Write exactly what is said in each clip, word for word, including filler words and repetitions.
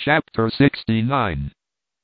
Chapter sixty-nine.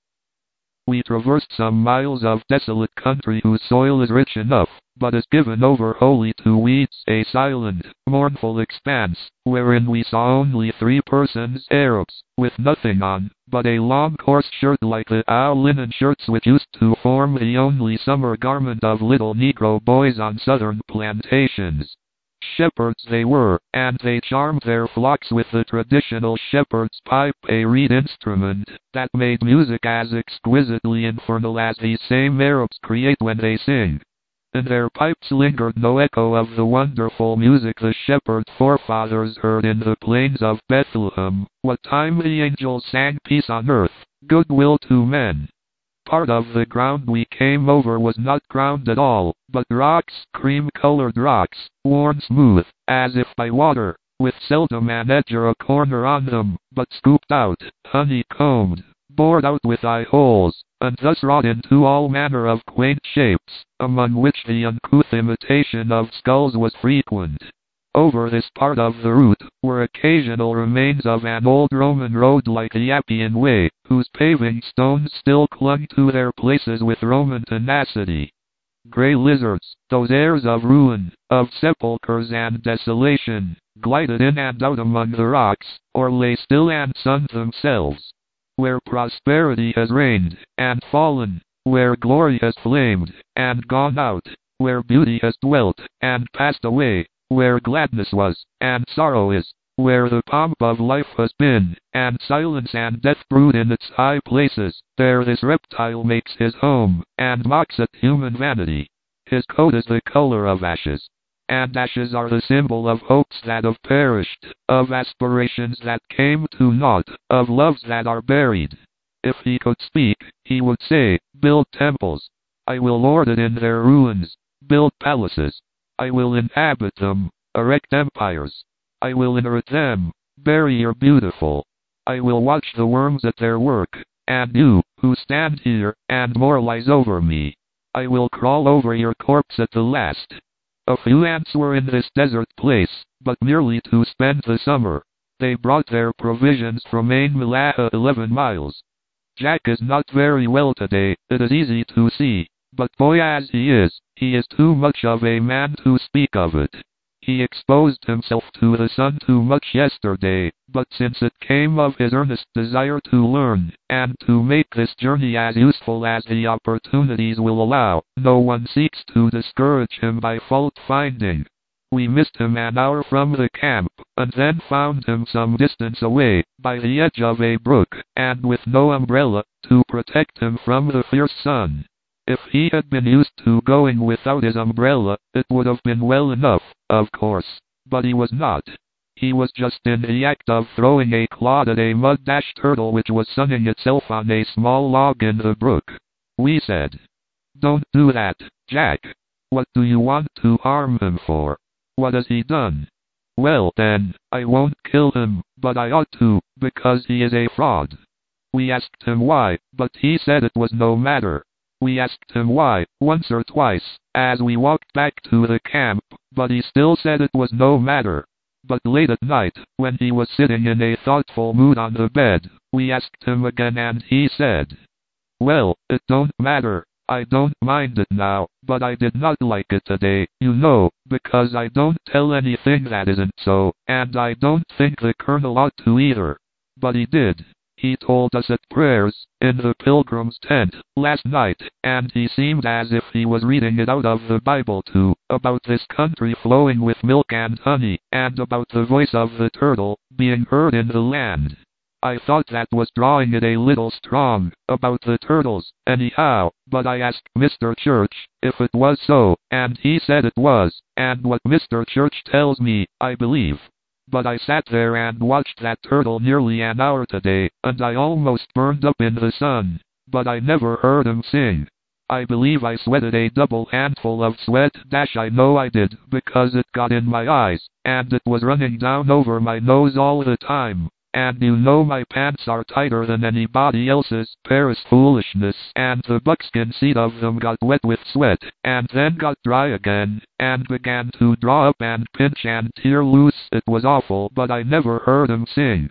We traversed some miles of desolate country whose soil is rich enough, but is given over wholly to weeds, a silent, mournful expanse, wherein we saw only three persons, Arabs, with nothing on, but a long coarse shirt like the owl linen shirts which used to form the only summer garment of little Negro boys on southern plantations. Shepherds they were, and they charmed their flocks with the traditional shepherd's pipe, a reed instrument that made music as exquisitely infernal as these same Arabs create when they sing. In their pipes lingered no echo of the wonderful music the shepherd forefathers heard in the plains of Bethlehem, what time the angels sang peace on earth, goodwill to men. Part of the ground we came over was not ground at all, but rocks, cream-colored rocks, worn smooth, as if by water, with seldom an edge or a corner on them, but scooped out, honey-combed, bored out with eye-holes, and thus wrought into all manner of quaint shapes, among which the uncouth imitation of skulls was frequent. Over this part of the route were occasional remains of an old Roman road like the Appian Way, whose paving stones still clung to their places with Roman tenacity. Grey lizards, those heirs of ruin, of sepulchres and desolation, glided in and out among the rocks, or lay still and sunned themselves. Where prosperity has reigned, and fallen, where glory has flamed, and gone out, where beauty has dwelt, and passed away, where gladness was, and sorrow is, where the pomp of life has been, and silence and death brood in its high places, there this reptile makes his home, and mocks at human vanity. His coat is the color of ashes, and ashes are the symbol of hopes that have perished, of aspirations that came to naught, of loves that are buried. If he could speak, he would say, "Build temples. I will lord it in their ruins. Build palaces. I will inhabit them, erect empires. I will inherit them, bury your beautiful. I will watch the worms at their work, and you, who stand here, and moralize over me. I will crawl over your corpse at the last." A few ants were in this desert place, but merely to spend the summer. They brought their provisions from Ain Milaha eleven miles. Jack is not very well today, it is easy to see. But boy as he is, he is too much of a man to speak of it. He exposed himself to the sun too much yesterday, but since it came of his earnest desire to learn, and to make this journey as useful as the opportunities will allow, no one seeks to discourage him by fault-finding. We missed him an hour from the camp, and then found him some distance away, by the edge of a brook, and with no umbrella, to protect him from the fierce sun. If he had been used to going without his umbrella, it would have been well enough, of course, but he was not. He was just in the act of throwing a clod at a mud-dashed turtle which was sunning itself on a small log in the brook. We said, "Don't do that, Jack. What do you want to harm him for? What has he done?" "Well then, I won't kill him, but I ought to, because he is a fraud." We asked him why, but he said it was no matter. We asked him why, once or twice, as we walked back to the camp, but he still said it was no matter. But late at night, when he was sitting in a thoughtful mood on the bed, we asked him again and he said, "Well, it don't matter. I don't mind it now, but I did not like it today, you know, because I don't tell anything that isn't so, and I don't think the colonel ought to either." But he did. He told us at prayers, in the pilgrim's tent, last night, and he seemed as if he was reading it out of the Bible too, about this country flowing with milk and honey, and about the voice of the turtle, being heard in the land. I thought that was drawing it a little strong, about the turtles, anyhow, but I asked Mister Church if it was so, and he said it was, and what Mister Church tells me, I believe. But I sat there and watched that turtle nearly an hour today, and I almost burned up in the sun, but I never heard him sing. I believe I sweated a double handful of sweat dash I know I did, because it got in my eyes, and it was running down over my nose all the time. And you know my pants are tighter than anybody else's, Paris foolishness, and the buckskin seat of them got wet with sweat, and then got dry again, and began to draw up and pinch and tear loose. It was awful, but I never heard him sing.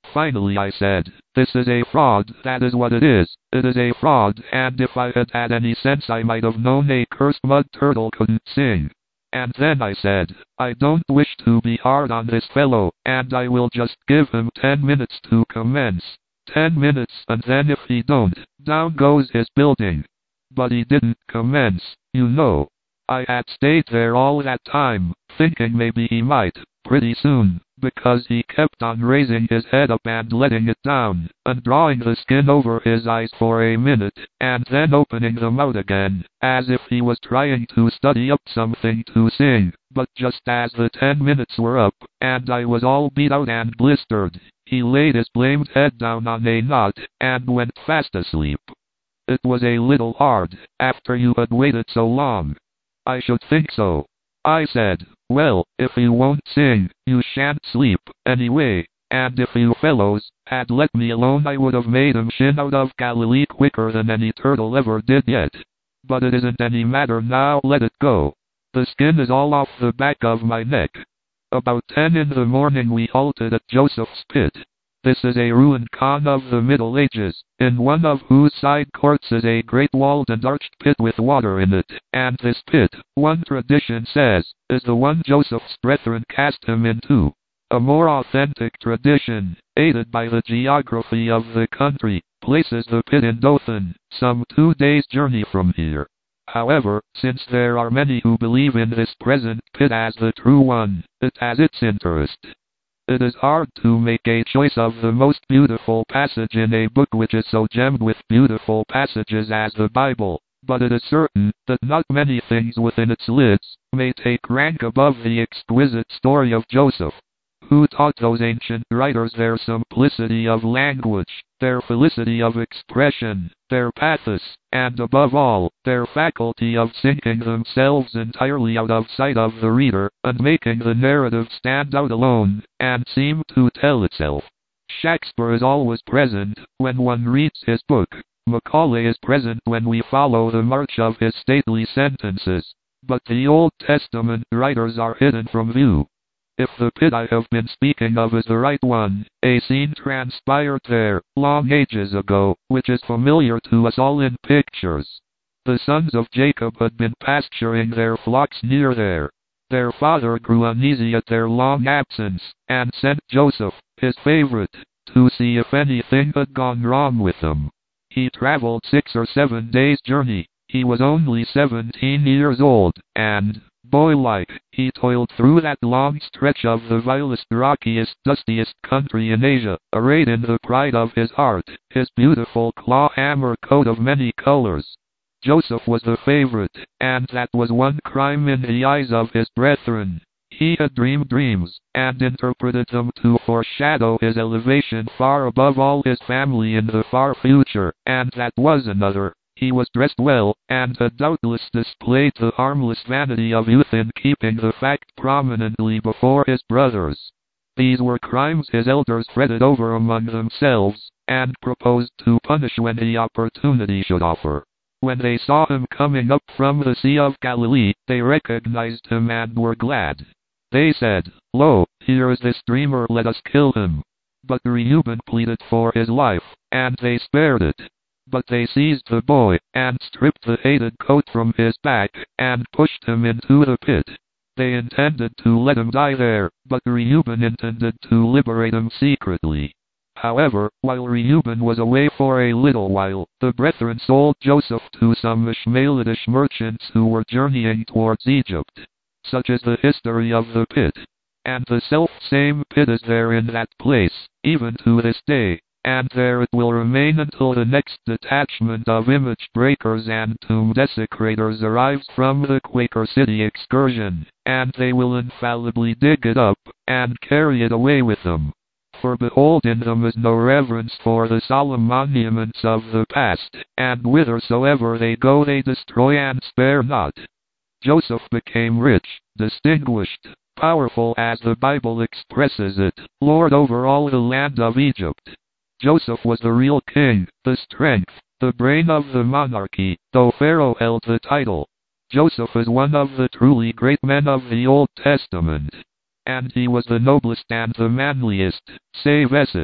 Finally I said, "This is a fraud, that is what it is. It is a fraud, and if I had had any sense I might have known a cursed mud turtle couldn't sing." And then I said, "I don't wish to be hard on this fellow, and I will just give him ten minutes to commence. Ten minutes, and then if he don't, down goes his building." But he didn't commence, you know. I had stayed there all that time, thinking maybe he might, pretty soon, because he kept on raising his head up and letting it down, and drawing the skin over his eyes for a minute, and then opening them out again, as if he was trying to study up something to sing. But just as the ten minutes were up, and I was all beat out and blistered, he laid his blamed head down on a knot, and went fast asleep. It was a little hard, after you had waited so long. I should think so. I said, "Well, if you won't sing, you shan't sleep, anyway, and if you fellows had let me alone I would have made him shin out of Galilee quicker than any turtle ever did yet. But it isn't any matter now, let it go. The skin is all off the back of my neck." About ten in the morning we halted at Joseph's Pit. This is a ruined khan of the Middle Ages, in one of whose side courts is a great walled and arched pit with water in it, and this pit, one tradition says, is the one Joseph's brethren cast him into. A more authentic tradition, aided by the geography of the country, places the pit in Dothan, some two days' journey from here. However, since there are many who believe in this present pit as the true one, it has its interest. It is hard to make a choice of the most beautiful passage in a book which is so gemmed with beautiful passages as the Bible, but it is certain that not many things within its lids may take rank above the exquisite story of Joseph. Who taught those ancient writers their simplicity of language, their felicity of expression, their pathos, and above all, their faculty of sinking themselves entirely out of sight of the reader, and making the narrative stand out alone, and seem to tell itself. Shakespeare is always present when one reads his book. Macaulay is present when we follow the march of his stately sentences. But the Old Testament writers are hidden from view. If the pit I have been speaking of is the right one, a scene transpired there, long ages ago, which is familiar to us all in pictures. The sons of Jacob had been pasturing their flocks near there. Their father grew uneasy at their long absence, and sent Joseph, his favorite, to see if anything had gone wrong with them. He traveled six or seven days' journey. He was only seventeen years old, and, boy-like, he toiled through that long stretch of the vilest, rockiest, dustiest country in Asia, arrayed in the pride of his heart, his beautiful claw-hammer coat of many colors. Joseph was the favorite, and that was one crime in the eyes of his brethren. He had dreamed dreams, and interpreted them to foreshadow his elevation far above all his family in the far future, and that was another. He was dressed well, and had doubtless displayed the harmless vanity of youth in keeping the fact prominently before his brothers. These were crimes his elders fretted over among themselves, and proposed to punish when the opportunity should offer. When they saw him coming up from the Sea of Galilee, they recognized him and were glad. They said, "Lo, here is this dreamer, let us kill him." But Reuben pleaded for his life, and they spared it. But they seized the boy, and stripped the hated coat from his back, and pushed him into the pit. They intended to let him die there, but Reuben intended to liberate him secretly. However, while Reuben was away for a little while, the brethren sold Joseph to some Ishmaelitish merchants who were journeying towards Egypt. Such is the history of the pit. And the self-same pit is there in that place, even to this day. And there it will remain until the next detachment of image breakers and tomb desecrators arrives from the Quaker City excursion, and they will infallibly dig it up, and carry it away with them. For behold, in them is no reverence for the solemn monuments of the past, and whithersoever they go they destroy and spare not. Joseph became rich, distinguished, powerful as the Bible expresses it, lord over all the land of Egypt. Joseph was the real king, the strength, the brain of the monarchy, though Pharaoh held the title. Joseph is one of the truly great men of the Old Testament. And he was the noblest and the manliest, save Esau.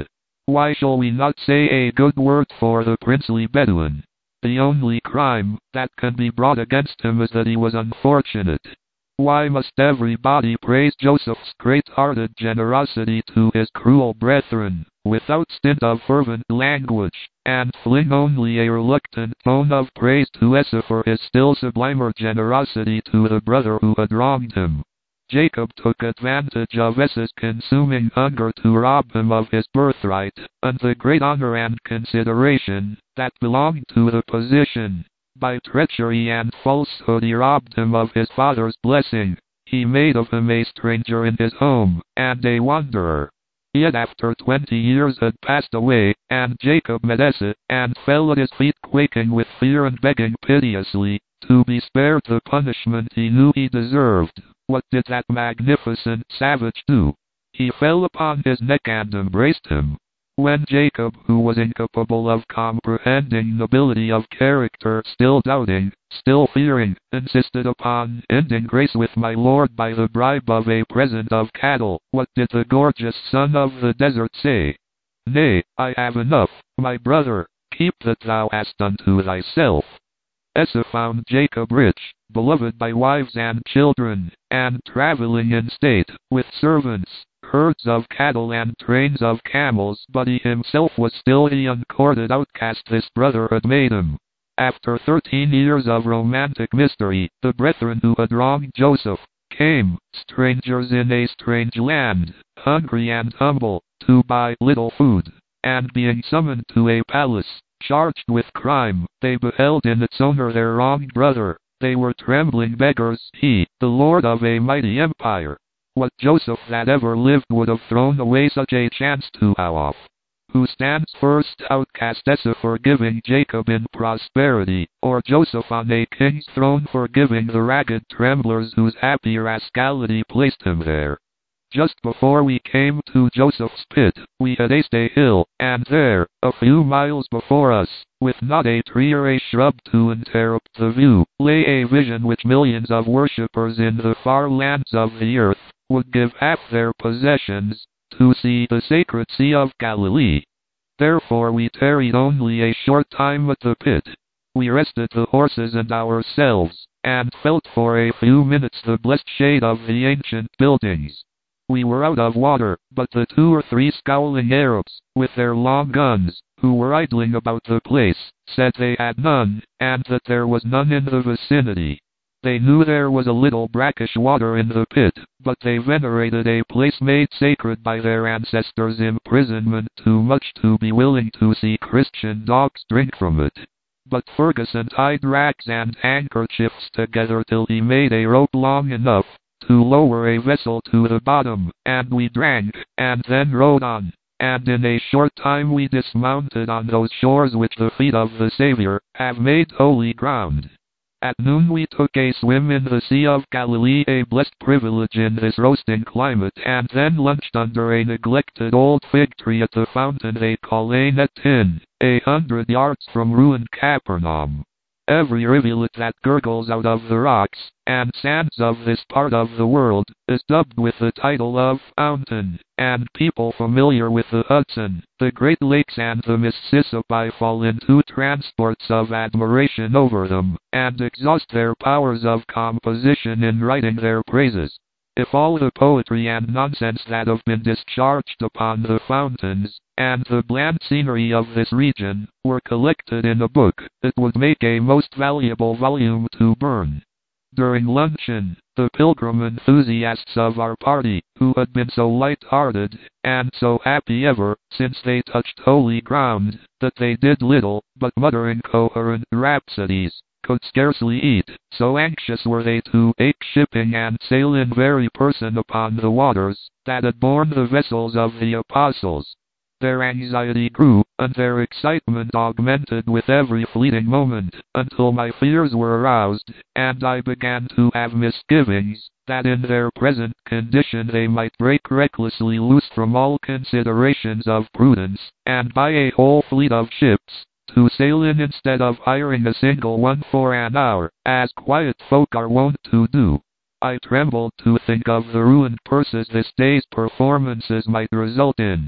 Why shall we not say a good word for the princely Bedouin? The only crime that can be brought against him is that he was unfortunate. Why must everybody praise Joseph's great-hearted generosity to his cruel brethren, without stint of fervent language, and fling only a reluctant tone of praise to Esau for his still sublimer generosity to the brother who had wronged him? Jacob took advantage of Esau's consuming hunger to rob him of his birthright, and the great honor and consideration that belonged to the position. By treachery and falsehood he robbed him of his father's blessing. He made of him a stranger in his home, and a wanderer. Yet after twenty years had passed away, and Jacob met Esau, and fell at his feet quaking with fear and begging piteously to be spared the punishment he knew he deserved. What did that magnificent savage do? He fell upon his neck and embraced him. When Jacob, who was incapable of comprehending nobility of character, still doubting, still fearing, insisted upon ending grace with my lord by the bribe of a present of cattle, what did the gorgeous son of the desert say? Nay, I have enough, my brother, keep that thou hast unto thyself. Esau found Jacob rich, beloved by wives and children, and traveling in state, with servants, herds of cattle and trains of camels, but he himself was still the uncourted outcast this brother had made him. After thirteen years of romantic mystery, the brethren who had wronged Joseph came, strangers in a strange land, hungry and humble, to buy little food, and being summoned to a palace, charged with crime, they beheld in its owner their wronged brother. They were trembling beggars, he, the lord of a mighty empire. What Joseph that ever lived would have thrown away such a chance to how off? Who stands first, outcast Esau forgiving Jacob in prosperity, or Joseph on a king's throne forgiving the ragged tremblers whose happy rascality placed him there? Just before we came to Joseph's pit, we had aced a hill, and there, a few miles before us, with not a tree or a shrub to interrupt the view, lay a vision which millions of worshippers in the far lands of the earth would give half their possessions to see the sacred Sea of Galilee. Therefore we tarried only a short time at the pit. We rested the horses and ourselves, and felt for a few minutes the blessed shade of the ancient buildings. We were out of water, but the two or three scowling Arabs, with their long guns, who were idling about the place, said they had none, and that there was none in the vicinity. They knew there was a little brackish water in the pit, but they venerated a place made sacred by their ancestors' imprisonment too much to be willing to see Christian dogs drink from it. But Ferguson tied rags and handkerchiefs together till he made a rope long enough to lower a vessel to the bottom, and we drank, and then rowed on, and in a short time we dismounted on those shores which the feet of the Savior have made holy ground. At noon we took a swim in the Sea of Galilee, a blessed privilege in this roasting climate, and then lunched under a neglected old fig tree at the fountain they call Ein Etin, a hundred yards from ruined Capernaum. Every rivulet that gurgles out of the rocks and sands of this part of the world is dubbed with the title of fountain, and people familiar with the Hudson, the Great Lakes and the Mississippi fall into transports of admiration over them, and exhaust their powers of composition in writing their praises. If all the poetry and nonsense that have been discharged upon the fountains, and the bland scenery of this region, were collected in a book, it would make a most valuable volume to burn. During luncheon, the pilgrim enthusiasts of our party, who had been so light-hearted, and so happy ever since they touched holy ground, that they did little but mutter incoherent rhapsodies, could scarcely eat, so anxious were they to take shipping and sail in very person upon the waters that had borne the vessels of the apostles. Their anxiety grew, and their excitement augmented with every fleeting moment, until my fears were aroused, and I began to have misgivings that in their present condition they might break recklessly loose from all considerations of prudence, and buy a whole fleet of ships to sail in instead of hiring a single one for an hour, as quiet folk are wont to do. I trembled to think of the ruined purses this day's performances might result in.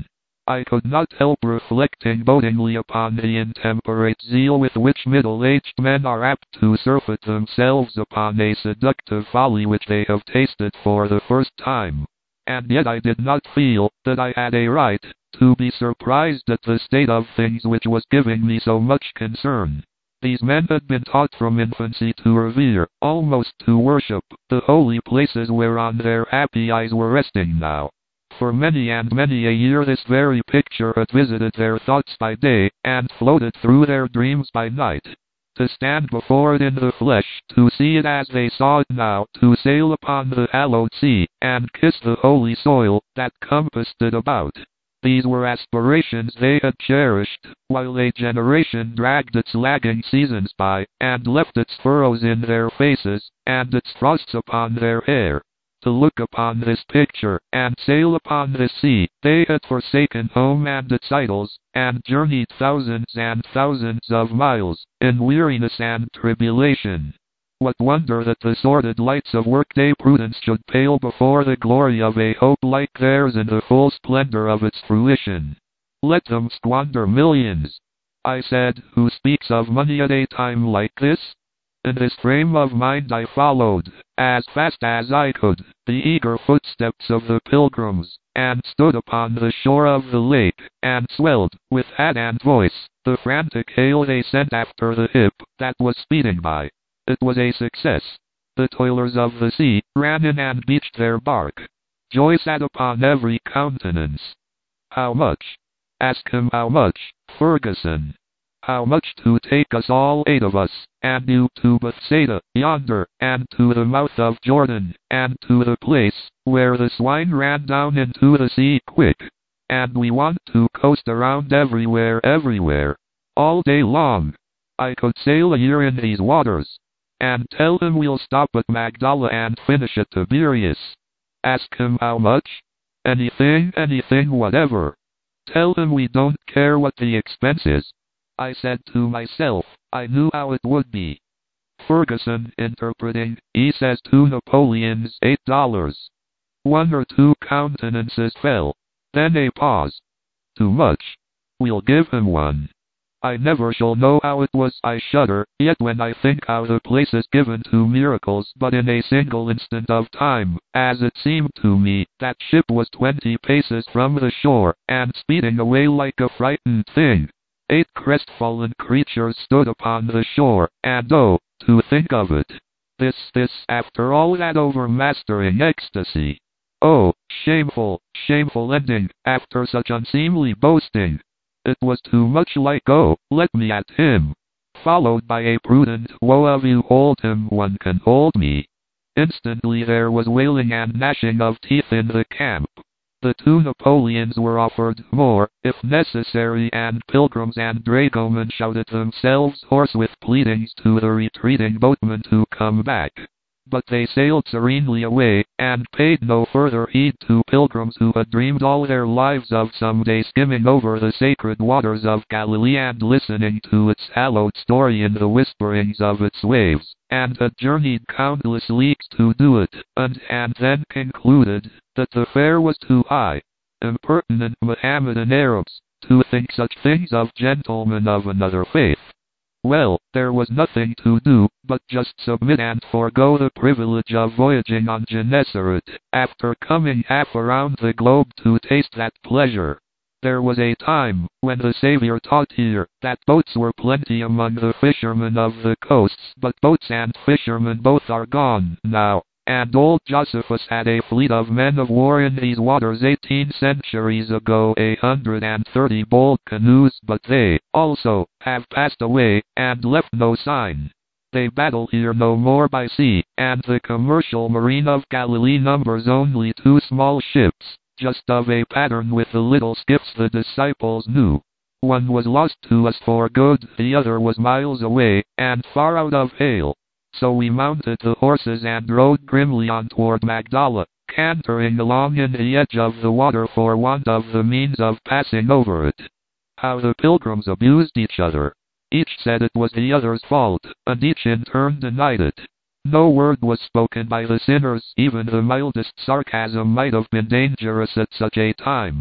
I could not help reflecting bodingly upon the intemperate zeal with which middle-aged men are apt to surfeit themselves upon a seductive folly which they have tasted for the first time. And yet I did not feel that I had a right to be surprised at the state of things which was giving me so much concern. These men had been taught from infancy to revere, almost to worship, the holy places whereon their happy eyes were resting now. For many and many a year this very picture had visited their thoughts by day, and floated through their dreams by night. To stand before it in the flesh, to see it as they saw it now, to sail upon the hallowed sea, and kiss the holy soil that compassed it about. These were aspirations they had cherished, while a generation dragged its lagging seasons by, and left its furrows in their faces, and its frosts upon their hair. To look upon this picture, and sail upon this sea, they had forsaken home and its idols, and journeyed thousands and thousands of miles, in weariness and tribulation. What wonder that the sordid lights of workday prudence should pale before the glory of a hope like theirs in the full splendor of its fruition. Let them squander millions, I said, who speaks of money at a time like this? In this frame of mind I followed, as fast as I could, the eager footsteps of the pilgrims, and stood upon the shore of the lake, and swelled, with hat and voice, the frantic hail they sent after the ship that was speeding by. It was a success. The toilers of the sea ran in and beached their bark. Joy sat upon every countenance. How much? Ask him how much, Ferguson. How much to take us all eight of us, and you to Bethsaida, yonder, and to the mouth of Jordan, and to the place where the swine ran down into the sea quick. And we want to coast around everywhere everywhere, all day long. I could sail a year in these waters. And tell him we'll stop at Magdala and finish at Tiberias. Ask him how much? Anything, anything whatever. Tell him we don't care what the expense is. I said to myself, I knew how it would be. Ferguson, interpreting, he says two Napoleons, eight dollars. One or two countenances fell. Then a pause. Too much. We'll give him one. I never shall know how it was. I shudder, yet when I think how the place is given to miracles but in a single instant of time, as it seemed to me, that ship was twenty paces from the shore, and speeding away like a frightened thing. Eight crestfallen creatures stood upon the shore, and oh, to think of it! This, this, after all that overmastering ecstasy! Oh, shameful, shameful ending, after such unseemly boasting! It was too much like oh, let me at him, followed by a prudent woe of you hold him one can hold me. Instantly there was wailing and gnashing of teeth in the camp. The two Napoleons were offered more, if necessary, and pilgrims and dragomen shouted themselves hoarse with pleadings to the retreating boatmen to come back. But they sailed serenely away, and paid no further heed to pilgrims who had dreamed all their lives of someday skimming over the sacred waters of Galilee and listening to its hallowed story in the whisperings of its waves, and had journeyed countless leagues to do it, and, and then concluded that the fare was too high. Impertinent Mohammedan Arabs, to think such things of gentlemen of another faith. Well, there was nothing to do, but just submit and forego the privilege of voyaging on Gennesaret, after coming half around the globe to taste that pleasure. There was a time, when the Savior taught here, that boats were plenty among the fishermen of the coasts, but boats and fishermen both are gone now, and old Josephus had a fleet of men of war in these waters eighteen centuries ago, a hundred and thirty bold canoes, but they, also, have passed away, and left no sign. They battle here no more by sea, and the commercial marine of Galilee numbers only two small ships, just of a pattern with the little skiffs the disciples knew. One was lost to us for good, the other was miles away, and far out of hail. So we mounted the horses and rode grimly on toward Magdala, cantering along in the edge of the water for want of the means of passing over it. How the pilgrims abused each other! Each said it was the other's fault, and each in turn denied it. No word was spoken by the sinners, even the mildest sarcasm might have been dangerous at such a time.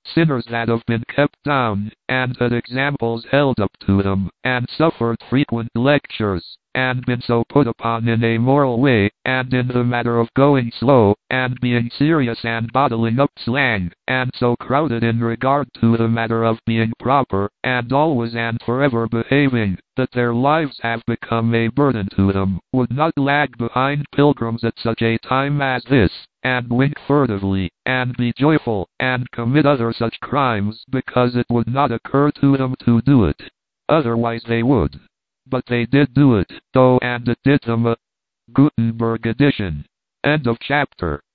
sinners that have been kept down, and had examples held up to them, and suffered frequent lectures, and been so put upon in a moral way, and in the matter of going slow, and being serious and bottling up slang, and so crowded in regard to the matter of being proper, and always and forever behaving, that their lives have become a burden to them, would not lag behind pilgrims at such a time as this, and wink furtively, and be joyful, and commit other such crimes, because it would not occur to them to do it. Otherwise they would. But they did do it, though, and it did them. A Gutenberg edition. End of chapter.